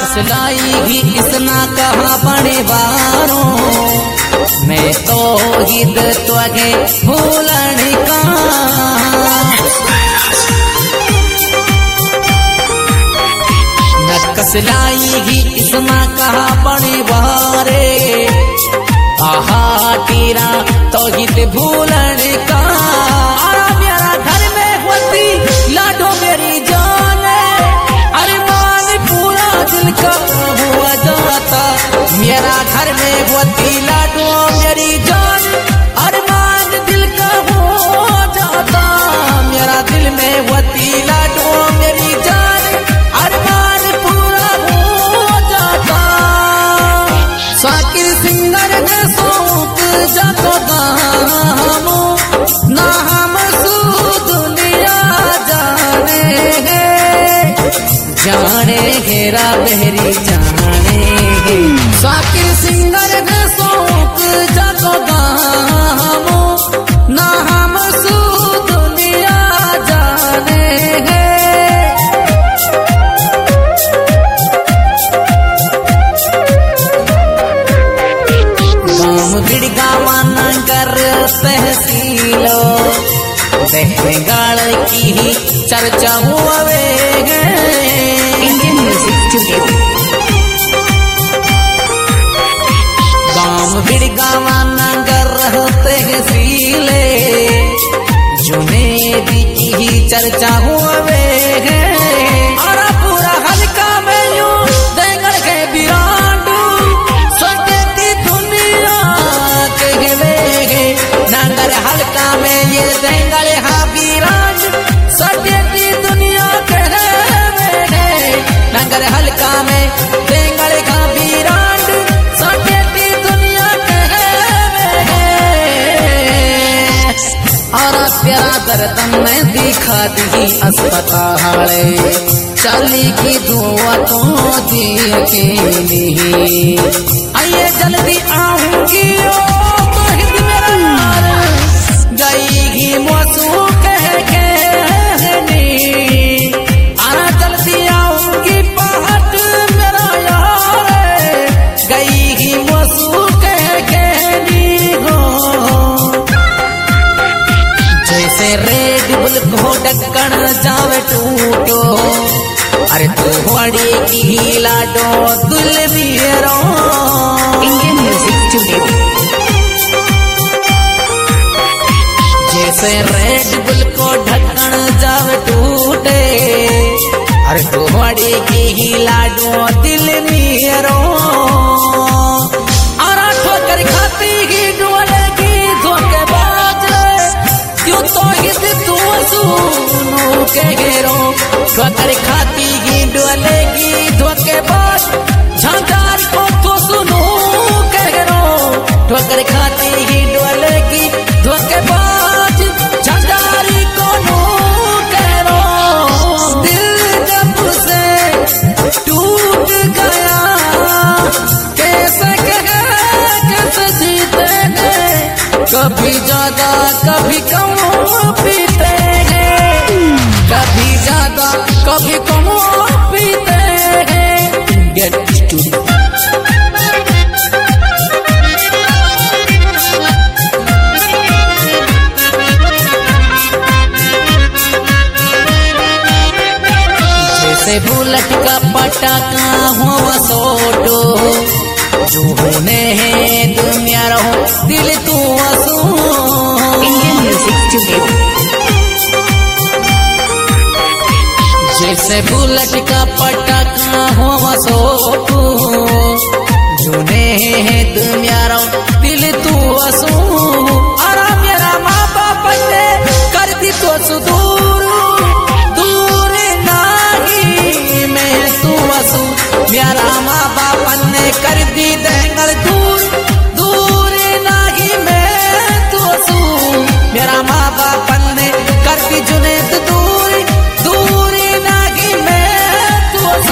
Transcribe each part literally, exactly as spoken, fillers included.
कसलाई ही इसना कहा बड़े बारों मैं तो गिद त्वगे भूलन का न कसलाई ही इसना कहा बड़े बारे आहा तेरा तो गिद भूलन का मेरा घर में होती लाडो मेरी जान अरे मान पूरा दिल का हुआ जाता मेरा घर में होती लाडो मेरी जान अरे मान दिल का हो जाता मेरा दिल में होती लाडो मेरी जान अरे मान पूरा हो जाता साकिर सिंगर ने सौंप जातो दामो ना हम दुनिया जाने जाने घेरा बहरी जाने साकिर सिंगर ने सौंप जातो दामो ना हम दुनिया जाने गाँव बिड़गावा नगर तहसीलो बंगाल की ही चर्चा हुए Indian Music Studio. गाँव बिड़गावा नगर तहसीले जुनेदी की ही चर्चा हुए और पूरा हल्का में यूं देंगड़ के बिरांडू सोचती दुनिया कहवे नगर हल्का में ये देंगड़े हा बिरांड सोचती दुनिया कहवे नगर हल्का में देंगड़े का बिरांड सोचती दुनिया कहवे और प्यारा दर्दन में दिखा दी अस्पताले चली की दुआ तो दिए के लिए आइए जल्दी आऊंगी ओ तोहिद मेरा यार गई मौसू कह के आना जल्दी आऊंगी पहट मेरा यार गई मौसू कह के हो जैसे रेड बुल को ढक्कन जावे टूटो अरे तू बड़ी की लाडो दुल बियरो Indian Music Studio. जैसे रेड बुल को ढक्कन जावे टूटे अरे तू बड़ी की लाडो दिल बियरो और ठोकर खाती ही डोलेगी धोखेबाज क्यों तो हित तू सुनो के घेरो ठोकर खाती ही डोलेगी धोखेबाज झंकार को तो सुनो के घेरो ठोकर खाती ही डोलेगी धोखेबाज झंकारी को नो करो दिल जब से टूट गया कैसे कहे कैसे जीतेंगे कभी ज्यादा कभी कम पीते हैं कभी ज्यादा कभी कम पीते हैं गेट स्टूडियो जैसे बुलेट का पटाखा हो सोटो जो होने हैं दुनिया रहो दिल तू असू Indian Music Studio. जैसे बुलेट का पटाखा हो सोटो जुने हैं दुनिया रहो दिल तू असू और मेरा माँ बाप ने कर दी तो सुदूर दूर नाही मैं तू असू मेरा माँ बाप ने कर दी देंगल दूर दूर नाही मैं तू असू मेरा माँ बाप ने कर दी जुनेद दूर दूर नाही मैं तू असू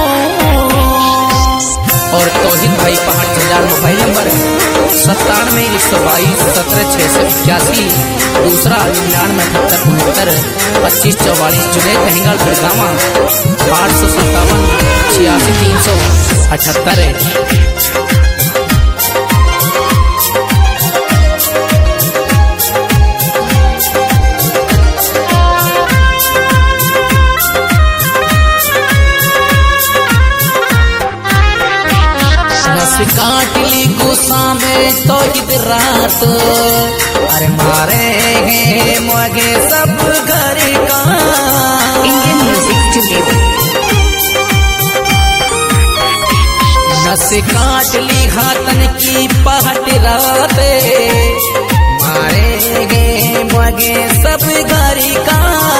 और तौहीद भाई पहाड़ हजार मोबाइल नंबर सत्तानवे एक सौ बाईस सत्रह छह सौ इक्यासी दूसरा निन्यानवे अठहत्तर उनहत्तर पच्चीस चौवालीस जुनेद महंगा गुड़गावा आठ सौ सत्तावन छियासी तीन सौ अठहत्तर काट ली गुस्सा में तो ईद रात अरे मारेंगे मोगे सब घर का Indian music today. नस काट ली हाथन की पहट रात मारेंगे मोगे सब घर का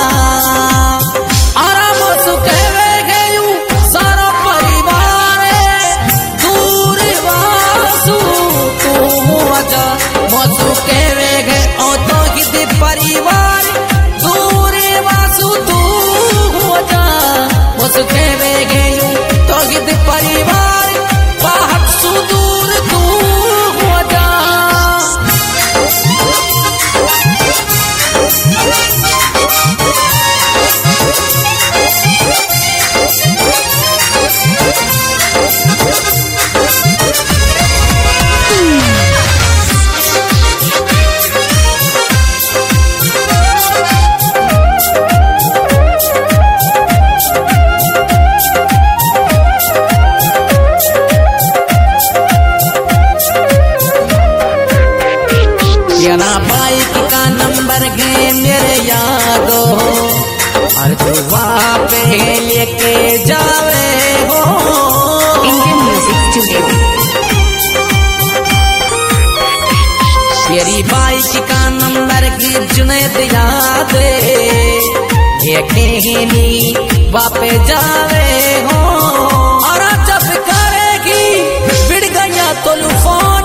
आराम सुख सारा परिवार दूर वासु तू आजा मसु केवे गे ओ तो गिद परिवार दूर वासु तू आजा मसु केवे गे तो गिद परिवार बहुत सुदूर तू आजा ना बाइक का नंबर गे मेरे यादो और तू वहाँ पे लेके जावे हो Indian music today. तेरी बाइक का नंबर गे जुनैद याद लेके ही वापे जावे हो और जब करेगी बिड़ गया तो लुफोन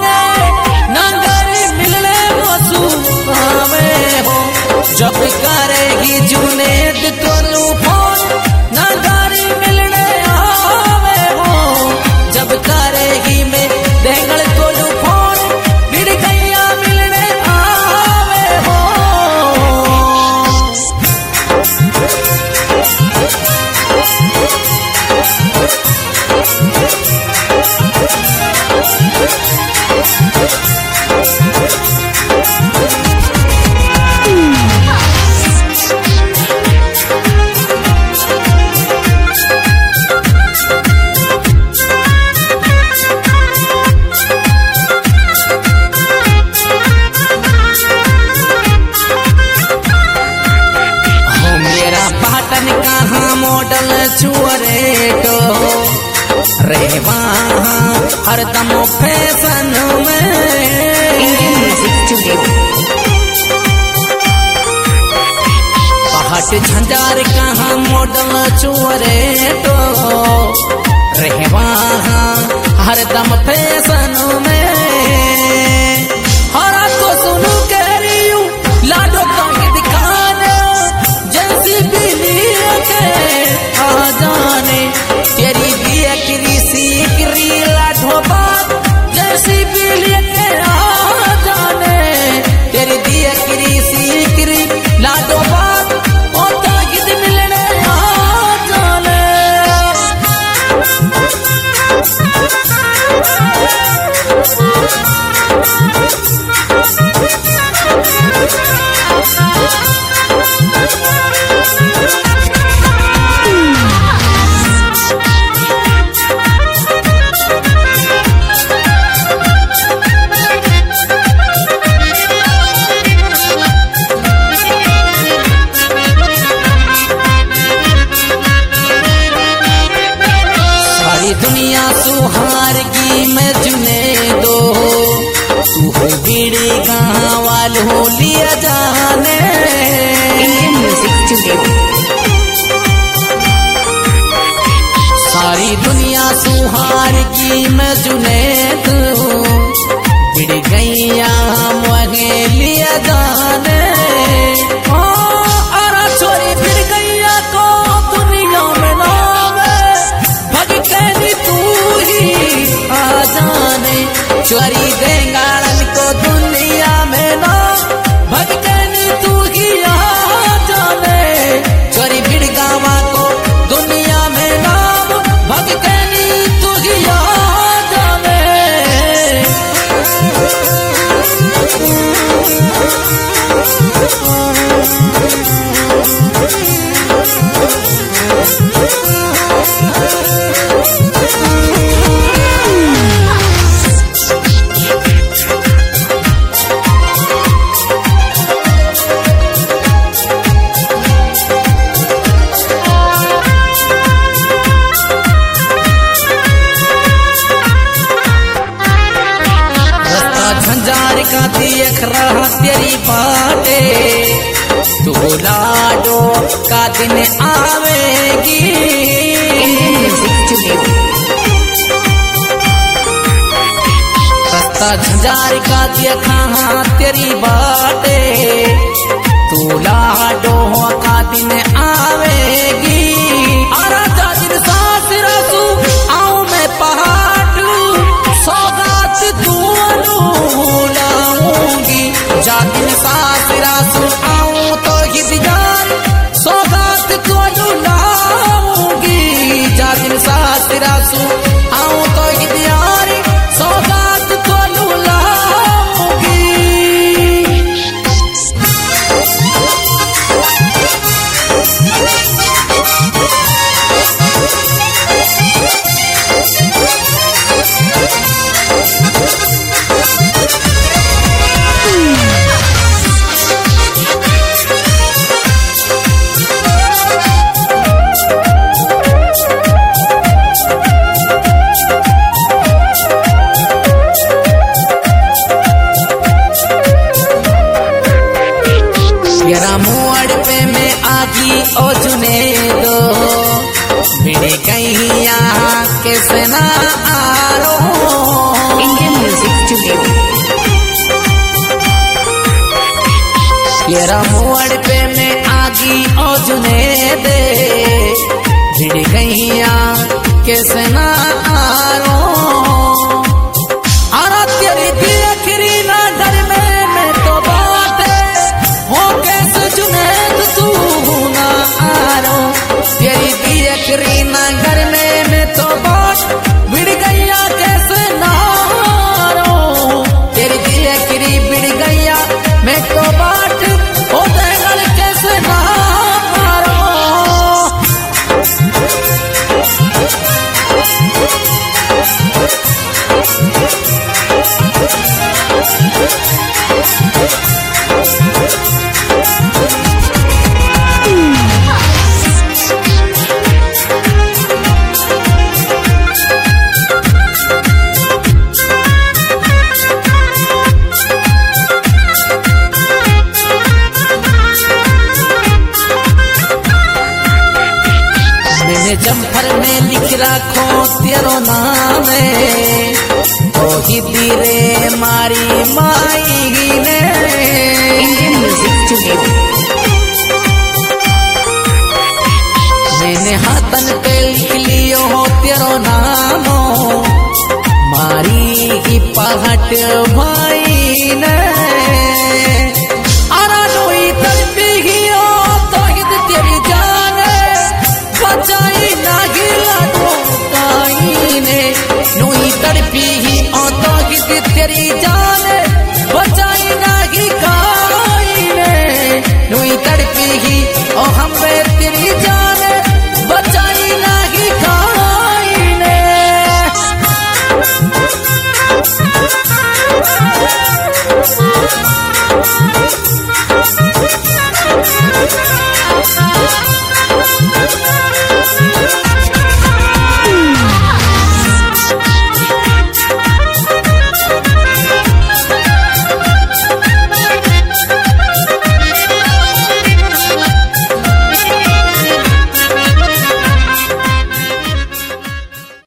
जब करेगी जुनेद तो लूफोन ना गाड़ी मिलने आवे हो जब करेगी मैं देंगल तो लूफोन बिड़ गैया मिलने आवे हो मॉडल छुअरे तो रेवा हरदम फैशन में Indian music today. पहाट झंझार कहाँ मॉडल छुअरे तो रेवा हरदम फैशन में हरा तो सुनू कह रही हूँ लाडो की दुकान जैसी बिल्ली आ जाने तेरी बिया किरी सीकरी लाठो बात जैसी बिल्ली के आ जाने तेरी बिया किरी सीकरी लाठो बात ओ तागिद मिलने आ जाने दुनिया सुहार की मैं जुने दो तू बीड़ी गाँव वालों लिया जाने Indian music today. सारी दुनिया सुहार की मैं जुने दो बिड़ गैया मुझे लिया जाने अरे छोरी बिड़ गैया को दुनिया में नाम भग कहनी तू ही आ जाने चोरी देंगाड़न को दुनिया में ना भग कहनी तू ही आ जाने चोरी बिड़ गावा को दुनिया में नाम भग कहनी तू ही आ ज्यादा झंझार का देखा तेरी बाटे तू लाडो का दिन आवेगी आराधा दिन सास रसू आऊं मैं पहाड़ सौगात तू लाऊंगी जा दिन सास रसू आऊं तो हिजार सौगात को लाऊंगी जा दिन सास रसू आऊं तो हिजार सौगात को लाऊंगी। तेरा मुआड़ पे मैं आगी ओ चुने दो मेरे कैया कैसे ना आरो Indian Music Studio. तेरा मुआड़ पे मैं आगी ओ चुने दे मेरे कैया कैसे ना आरो आरा तेरी दिलखरी ना डर में मैं तो बात हो कैसे जुनेद तू ना आरो तेरी दिलखरी ना घर में मैं तो बात बिड़ गैया कैसे ना आरो तेरी दिलखरी बिड़ गैया मैं तो बात हो देगल कैसे ना आरो। मैंने जम्फर में लिख रखो तेरो नाम तो ही धीरे मारी माई ने Indian Music Studio. मैंने हाथन पे लिख लियो हो तेरो नाम मारी ही पहट भाई